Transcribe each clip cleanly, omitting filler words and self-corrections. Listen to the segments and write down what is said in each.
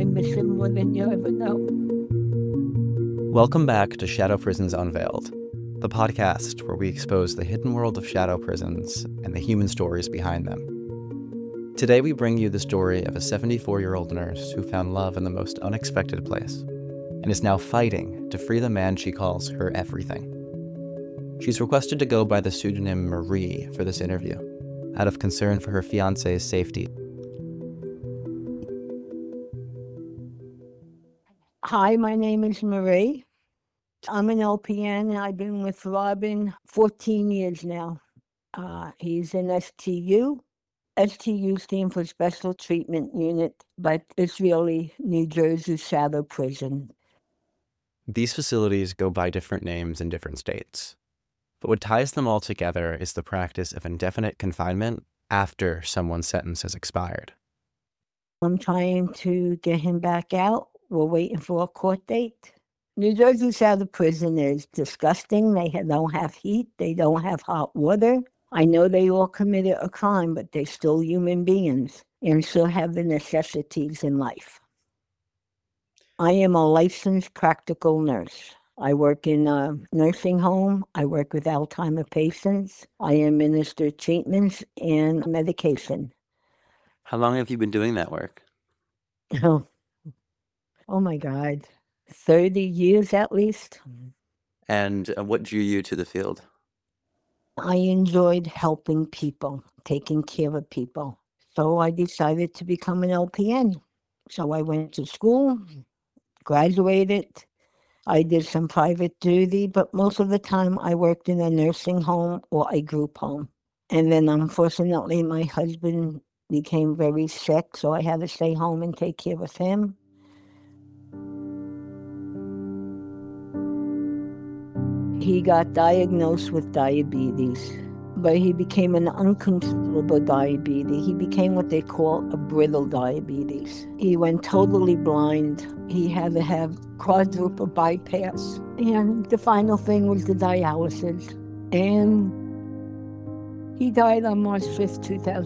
miss him more than you ever know. Welcome back to Shadow Prisons Unveiled, the podcast where we expose the hidden world of shadow prisons and the human stories behind them. Today we bring you the story of a 74-year-old nurse who found love in the most unexpected place and is now fighting to free the man she calls her everything. She's requested to go by the pseudonym Marie for this interview, out of concern for her fiancé's safety. Hi, my name is Marie. I'm an LPN, and I've been with Robin 14 years now. He's an STU. STU stands for Special Treatment Unit, but it's really New Jersey Shadow Prison. These facilities go by different names in different states, but what ties them all together is the practice of indefinite confinement after someone's sentence has expired. I'm trying to get him back out. We're waiting for a court date. New Jersey Shadow Prison is disgusting. They don't have heat. They don't have hot water. I know they all committed a crime, but they're still human beings and still have the necessities in life. I am a licensed practical nurse. I work in a nursing home. I work with Alzheimer's patients. I administer treatments and medication. How long have you been doing that work? Oh my God, 30 years at least. And what drew you to the field? I enjoyed helping people, taking care of people. So I decided to become an LPN. So I went to school, graduated. I did some private duty, but most of the time I worked in a nursing home or a group home. And then unfortunately, my husband became very sick, so I had to stay home and take care of him. He got diagnosed with diabetes, but he became an uncontrollable diabetes. He became what they call a brittle diabetes. He went totally blind. He had to have quadruple bypass. And the final thing was the dialysis. And he died on March 5th,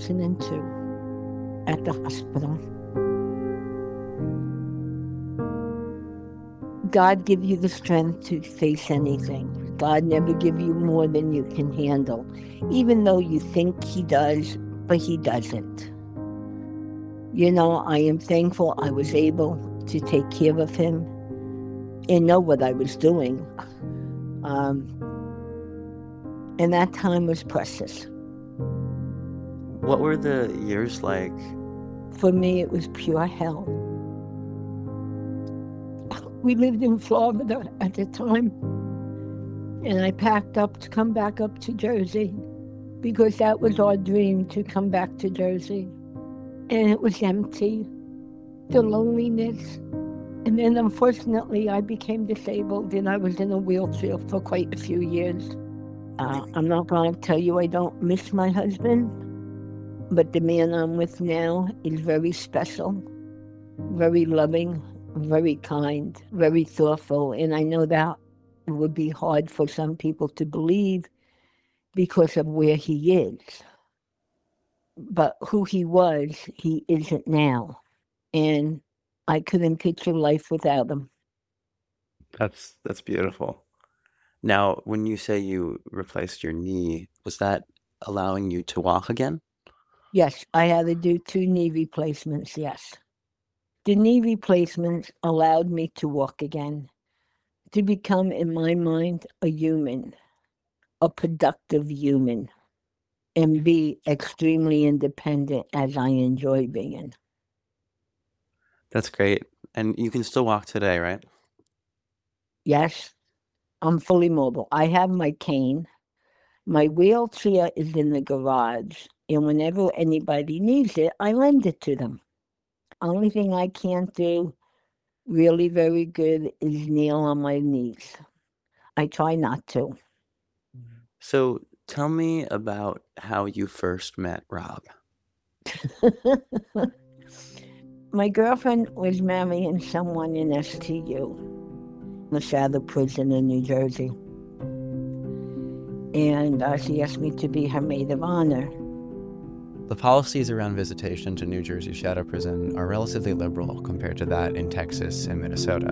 2002 at the hospital. God give you the strength to face anything. God never give you more than you can handle, even though you think he does, but he doesn't. You know, I am thankful I was able to take care of him and know what I was doing. And that time was precious. What were the years like? For me, it was pure hell. We lived in Florida at the time, and I packed up to come back up to Jersey because that was our dream, to come back to Jersey. And it was empty, the loneliness. And then unfortunately, I became disabled and I was in a wheelchair for quite a few years. I'm not going to tell you I don't miss my husband, but the man I'm with now is very special, very loving, very kind, very thoughtful. And I know that it would be hard for some people to believe because of where he is. But who he was, he isn't now. And I couldn't picture life without him. That's beautiful. Now, when you say you replaced your knee, was that allowing you to walk again? Yes, I had to do 2 knee replacements, yes. The knee replacements allowed me to walk again, to become, in my mind, a human, a productive human, and be extremely independent as I enjoy being. That's great. And you can still walk today, right? Yes, I'm fully mobile. I have my cane. My wheelchair is in the garage, and whenever anybody needs it, I lend it to them. Only thing I can't do really very good is kneel on my knees. I try not to. So tell me about how you first met Rob. My girlfriend was marrying someone in STU, the Shadow Prison in New Jersey. And she asked me to be her maid of honor. The policies around visitation to New Jersey Shadow Prison are relatively liberal compared to that in Texas and Minnesota.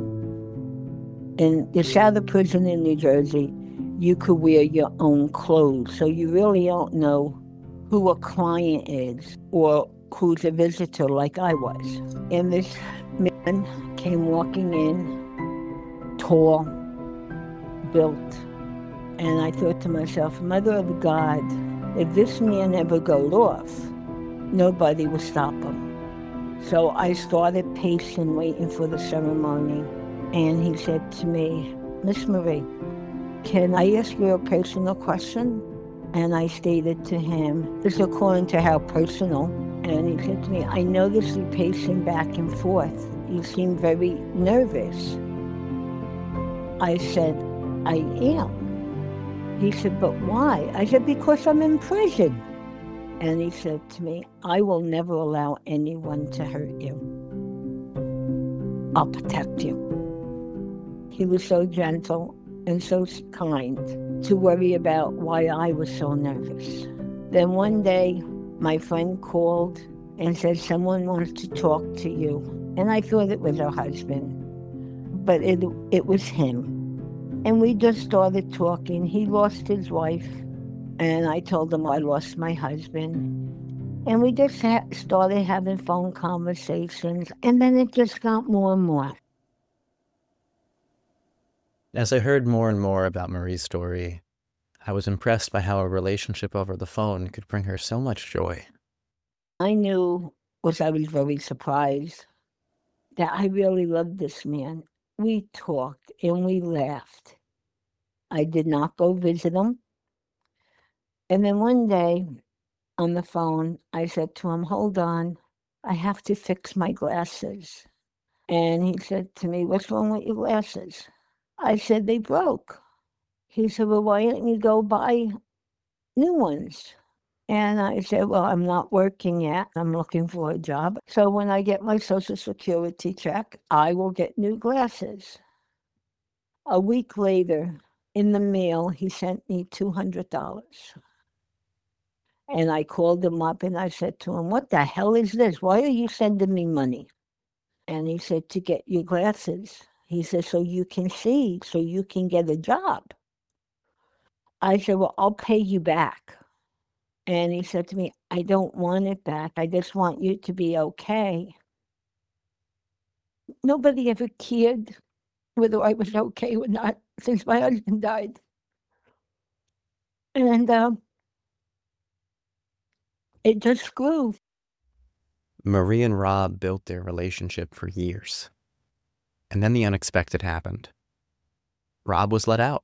In the Shadow Prison in New Jersey, you could wear your own clothes, so you really don't know who a client is or who's a visitor like I was. And this man came walking in, tall, built, and I thought to myself, Mother of God, if this man ever goes off, nobody will stop him. So I started pacing, waiting for the ceremony, and he said to me, Miss Marie, can I ask you a personal question? And I stated to him, this is according to how personal. And he said to me, I noticed you pacing back and forth. You seem very nervous. I said, I am. He said, but why? I said, because I'm in prison. And he said to me, I will never allow anyone to hurt you. I'll protect you. He was so gentle and so kind to worry about why I was so nervous. Then one day, my friend called and said, someone wants to talk to you. And I thought it was her husband, but it was him. And we just started talking. He lost his wife, and I told him I lost my husband. And we just started having phone conversations, and then it just got more and more. As I heard more and more about Marie's story, I was impressed by how a relationship over the phone could bring her so much joy. I knew, I was very surprised, that I really loved this man. We talked and we laughed. I did not go visit him. And then one day on the phone, I said to him, hold on, I have to fix my glasses. And he said to me, what's wrong with your glasses? I said, they broke. He said, well, why don't you go buy new ones? And I said, well, I'm not working yet. I'm looking for a job. So when I get my Social Security check, I will get new glasses. A week later, in the mail, he sent me $200. And I called him up and I said to him, what the hell is this? Why are you sending me money? And he said, to get your glasses. He said, so you can see, so you can get a job. I said, well, I'll pay you back. And he said to me, I don't want it back. I just want you to be okay. Nobody ever cared whether I was okay or not since my husband died. And it just grew. Marie and Rob built their relationship for years. And then the unexpected happened. Rob was let out.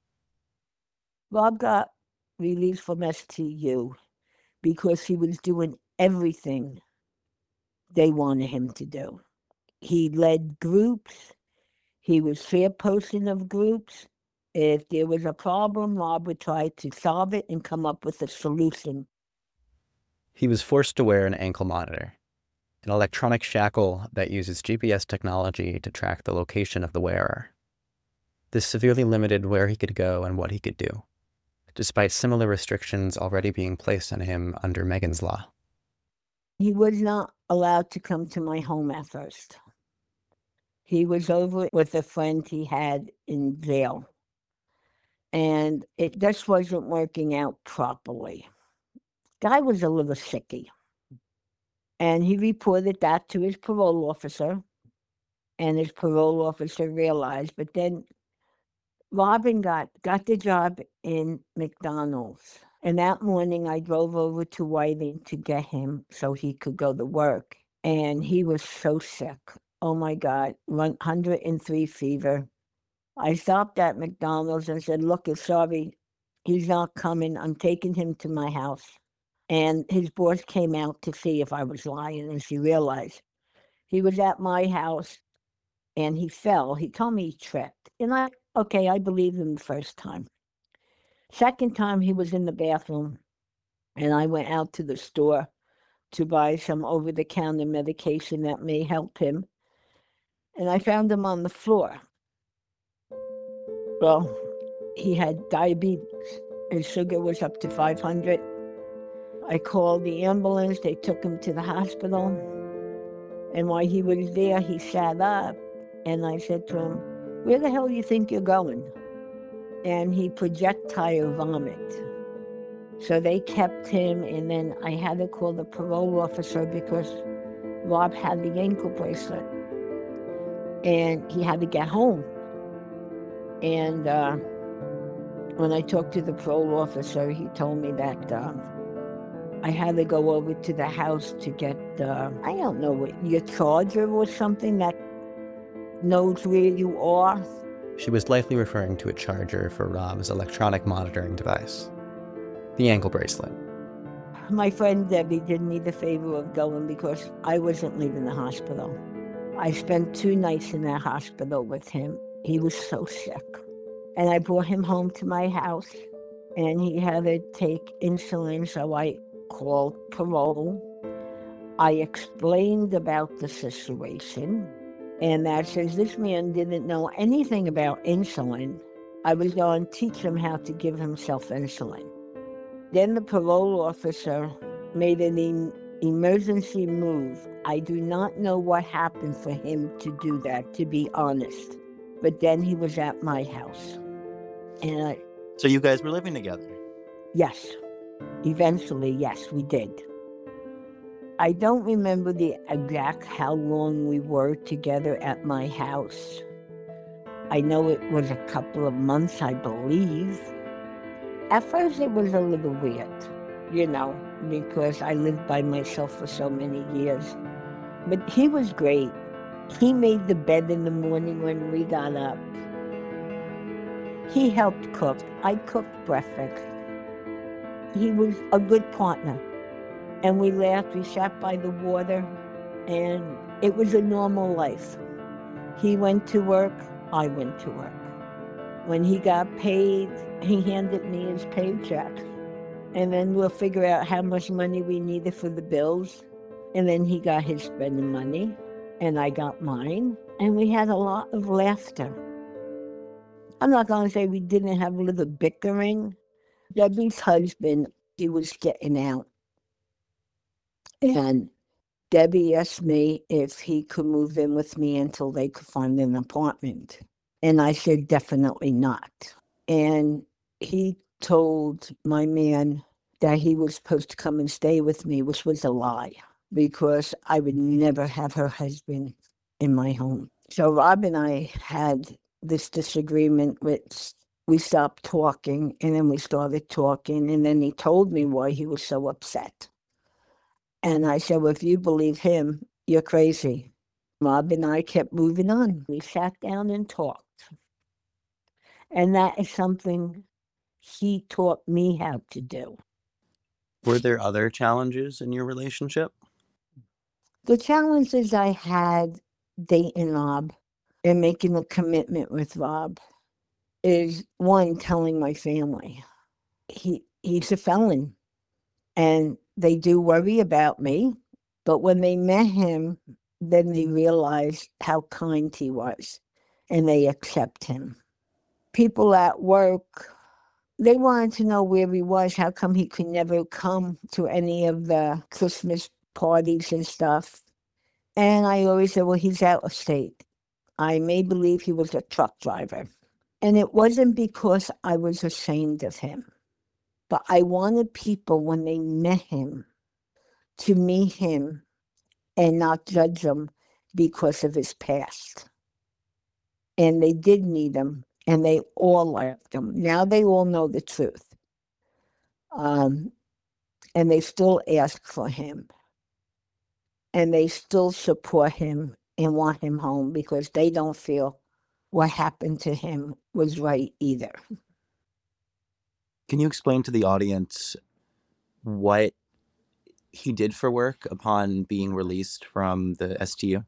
Rob got released from STU because he was doing everything they wanted him to do. He led groups. He was chairperson of groups. If there was a problem, Rob would try to solve it and come up with a solution. He was forced to wear an ankle monitor, an electronic shackle that uses GPS technology to track the location of the wearer. This severely limited where he could go and what he could do, despite similar restrictions already being placed on him under Megan's Law. He was not allowed to come to my home at first. He was over with a friend he had in jail, and it just wasn't working out properly. Guy was a little sicky, and he reported that to his parole officer, and his parole officer realized, but then Robin got the job in McDonald's. And that morning I drove over to Whiting to get him so he could go to work. And he was so sick. Oh my God, 103 fever. I stopped at McDonald's and said, look, sorry, he's not coming. I'm taking him to my house. And his boss came out to see if I was lying, and she realized he was at my house and he fell. He told me he tripped. And I believed him the first time. Second time, he was in the bathroom, and I went out to the store to buy some over-the-counter medication that may help him. And I found him on the floor. Well, he had diabetes. His sugar was up to 500. I called the ambulance. They took him to the hospital. And while he was there, he sat up. And I said to him, "Where the hell do you think you're going?" And he projectile vomit. So they kept him, and then I had to call the parole officer because Rob had the ankle bracelet. And he had to get home. And when I talked to the parole officer, he told me that I had to go over to the house to get, I don't know, what, your charger or something that knows where you are. She was likely referring to a charger for Rob's electronic monitoring device, the ankle bracelet. My friend Debbie did me the favor of going because I wasn't leaving the hospital. I spent 2 nights in that hospital with him. He was so sick. And I brought him home to my house, and he had to take insulin, so I called parole. I explained about the situation, and that says this man didn't know anything about insulin. I was going to teach him how to give himself insulin. Then the parole officer made an emergency move. I do not know what happened for him to do that, to be honest. But then he was at my house. And So you guys were living together? yes, eventually, yes, we did. I don't remember the exact how long we were together at my house. I know it was a couple of months, I believe. At first it was a little weird, because I lived by myself for so many years. But he was great. He made the bed in the morning when we got up. He helped cook. I cooked breakfast. He was a good partner. And we laughed, we sat by the water, and it was a normal life. He went to work, I went to work. When he got paid, he handed me his paycheck. And then we'll figure out how much money we needed for the bills. And then he got his spending money, and I got mine. And we had a lot of laughter. I'm not going to say we didn't have a little bickering. Debbie's husband, he was getting out. And Debbie asked me if he could move in with me until they could find an apartment. And I said, definitely not. And he told my man that he was supposed to come and stay with me, which was a lie, because I would never have her husband in my home. So Rob and I had this disagreement, which we stopped talking, and then we started talking, and then he told me why he was so upset. And I said, well, if you believe him, you're crazy. Rob and I kept moving on. We sat down and talked. And that is something he taught me how to do. Were there other challenges in your relationship? The challenges I had dating Rob and making a commitment with Rob is, one, telling my family. He's a felon, and they do worry about me. But when they met him, then they realized how kind he was, and they accept him. People at work, they wanted to know where he was. How come he could never come to any of the Christmas parties and stuff? And I always said, well, he's out of state. I may believe he was a truck driver. And it wasn't because I was ashamed of him, but I wanted people, when they met him, to meet him and not judge him because of his past. And they did meet him, and they all loved him. Now they all know the truth. And they still ask for him. And they still support him and want him home because they don't feel what happened to him was right either. Can you explain to the audience what he did for work upon being released from the STU?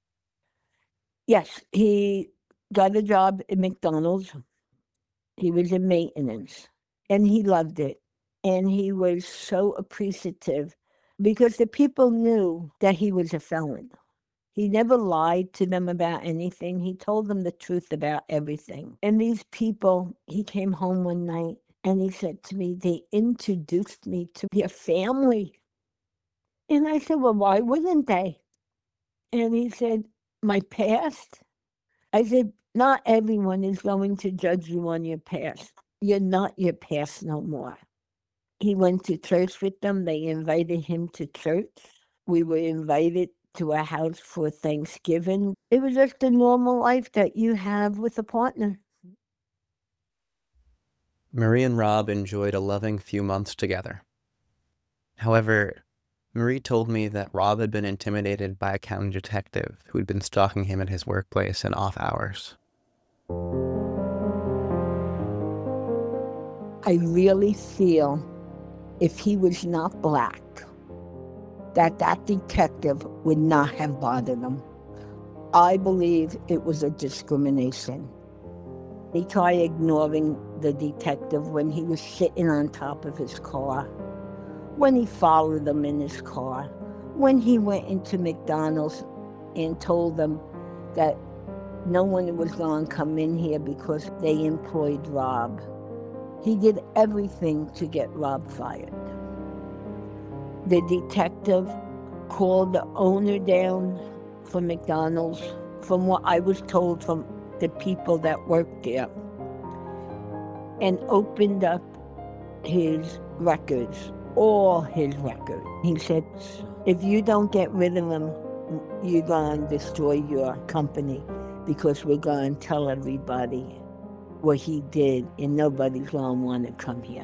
Yes, he got a job at McDonald's. He was in maintenance, and he loved it. And he was so appreciative because the people knew that he was a felon. He never lied to them about anything. He told them the truth about everything. And these people, he came home one night And he said to me, they introduced me to your family. And I said, well, why wouldn't they? And he said, my past? I said, not everyone is going to judge you on your past. You're not your past no more. He went to church with them. They invited him to church. We were invited to a house for Thanksgiving. It was just a normal life that you have with a partner. Marie and Rob enjoyed a loving few months together. However, Marie told me that Rob had been intimidated by a county detective who had been stalking him at his workplace in off hours. I really feel if he was not black, that detective would not have bothered him. I believe it was a discrimination. He tried ignoring the detective when he was sitting on top of his car, when he followed them in his car, when he went into McDonald's and told them that no one was going to come in here because they employed Rob. He did everything to get Rob fired. The detective called the owner down for McDonald's, from what I was told from the people that worked there, and opened up his records, all his records. He said, if you don't get rid of him, you're going to destroy your company because we're going to tell everybody what he did and nobody's going to want to come here.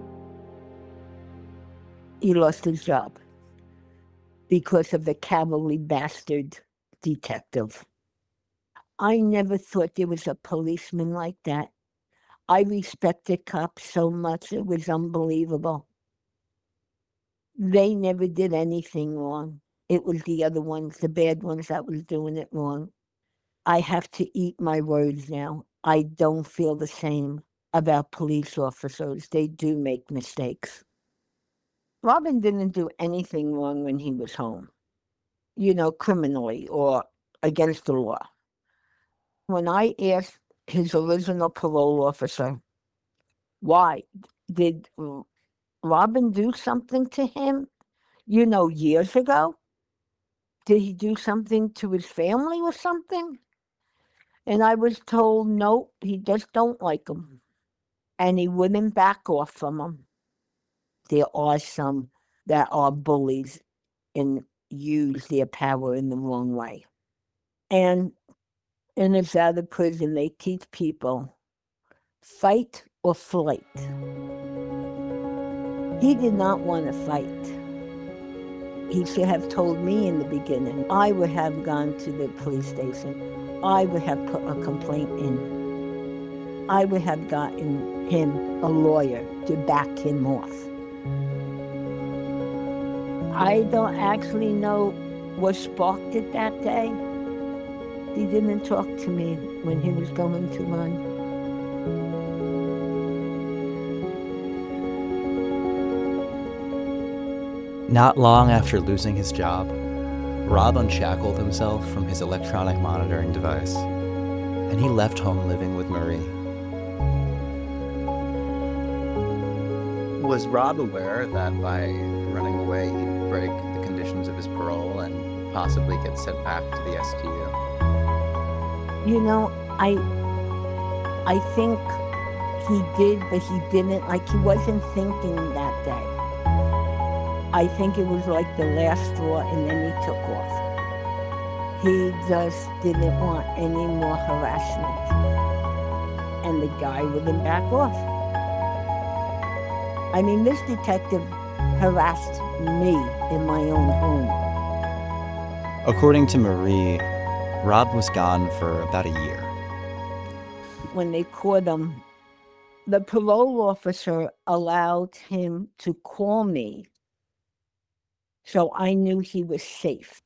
He lost his job because of the cowardly bastard detective. I never thought there was a policeman like that. I respected cops so much, it was unbelievable. They never did anything wrong. It was the other ones, the bad ones, that was doing it wrong. I have to eat my words now. I don't feel the same about police officers. They do make mistakes. Robin didn't do anything wrong when he was home, criminally or against the law. When I asked his original parole officer, why did Robin do something to him, years ago? Did he do something to his family or something? And I was told, no, he just don't like him. And he wouldn't back off from him. There are some that are bullies and use their power in the wrong way. And in his out of prison, they teach people, fight or flight. He did not want to fight. He should have told me in the beginning. I would have gone to the police station. I would have put a complaint in. I would have gotten him a lawyer to back him off. I don't actually know what sparked it that day. He didn't talk to me when he was going to run. Not long after losing his job, Rob unshackled himself from his electronic monitoring device, and he left home living with Marie. Was Rob aware that by running away he'd break the conditions of his parole and possibly get sent back to the STU? I think he did, but he didn't. He wasn't thinking that day. I think it was like the last straw, and then he took off. He just didn't want any more harassment. And the guy wouldn't back off. I mean, this detective harassed me in my own home. According to Marie, Rob was gone for about a year. When they caught him, the parole officer allowed him to call me, so I knew he was safe.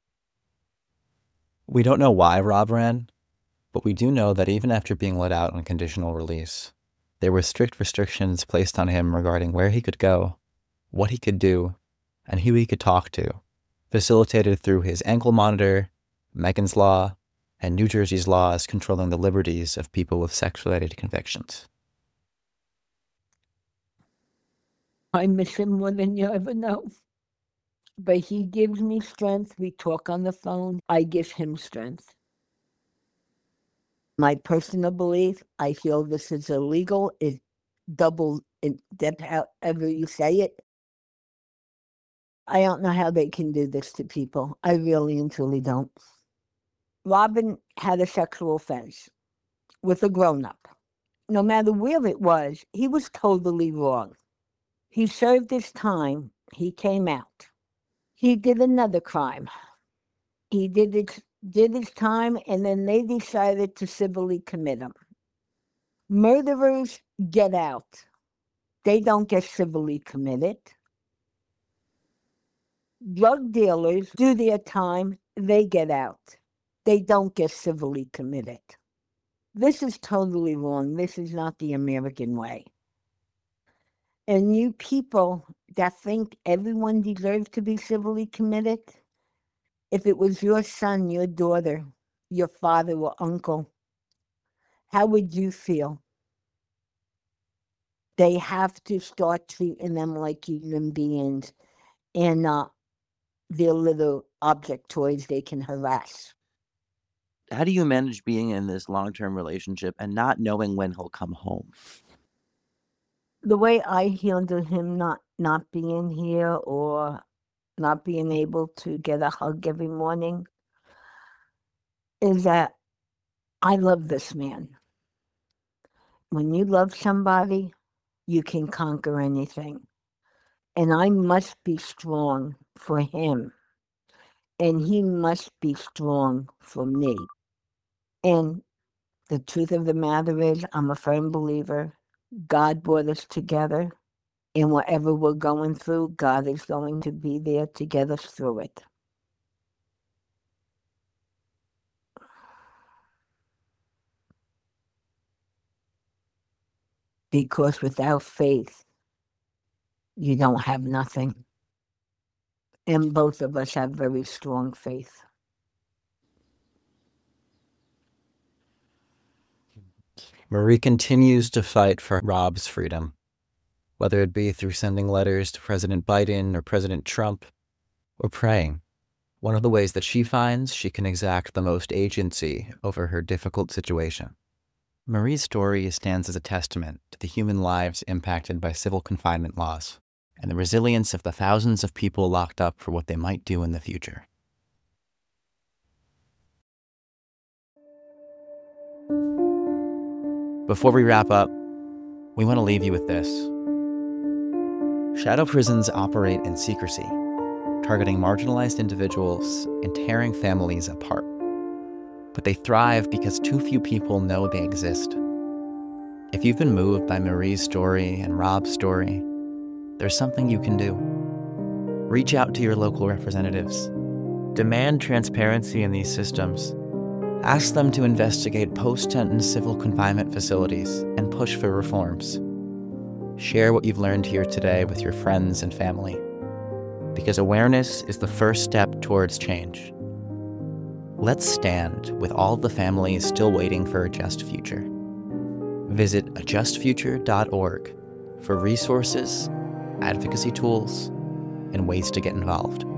We don't know why Rob ran, but we do know that even after being let out on conditional release, there were strict restrictions placed on him regarding where he could go, what he could do, and who he could talk to, facilitated through his ankle monitor, Megan's Law, and New Jersey's laws controlling the liberties of people with sex-related convictions. I miss him more than you ever know. But he gives me strength. We talk on the phone. I give him strength. My personal belief, I feel this is illegal. It's double in depth, however you say it. I don't know how they can do this to people. I really and truly don't. Robin had a sexual offense with a grown-up. No matter where it was, he was totally wrong. He served his time. He came out. He did another crime. He did his time, and then they decided to civilly commit him. Murderers get out. They don't get civilly committed. Drug dealers do their time. They get out. They don't get civilly committed. This is totally wrong. This is not the American way. And you people that think everyone deserves to be civilly committed, if it was your son, your daughter, your father or uncle, how would you feel? They have to start treating them like human beings and not their little object toys they can harass. How do you manage being in this long-term relationship and not knowing when he'll come home? The way I handle him not being here or not being able to get a hug every morning is that I love this man. When you love somebody, you can conquer anything. And I must be strong for him. And he must be strong for me. And the truth of the matter is, I'm a firm believer. God brought us together. And whatever we're going through, God is going to be there to get us through it. Because without faith, you don't have nothing. And both of us have very strong faith. Marie continues to fight for Rob's freedom, whether it be through sending letters to President Biden or President Trump, or praying. One of the ways that she finds she can exact the most agency over her difficult situation. Marie's story stands as a testament to the human lives impacted by civil confinement laws and the resilience of the thousands of people locked up for what they might do in the future. Before we wrap up, we want to leave you with this. Shadow prisons operate in secrecy, targeting marginalized individuals and tearing families apart. But they thrive because too few people know they exist. If you've been moved by Marie's story and Rob's story, there's something you can do. Reach out to your local representatives. Demand transparency in these systems. Ask them to investigate post-sentence civil confinement facilities and push for reforms. Share what you've learned here today with your friends and family, because awareness is the first step towards change. Let's stand with all the families still waiting for a just future. Visit ajustfuture.org for resources, advocacy tools, and ways to get involved.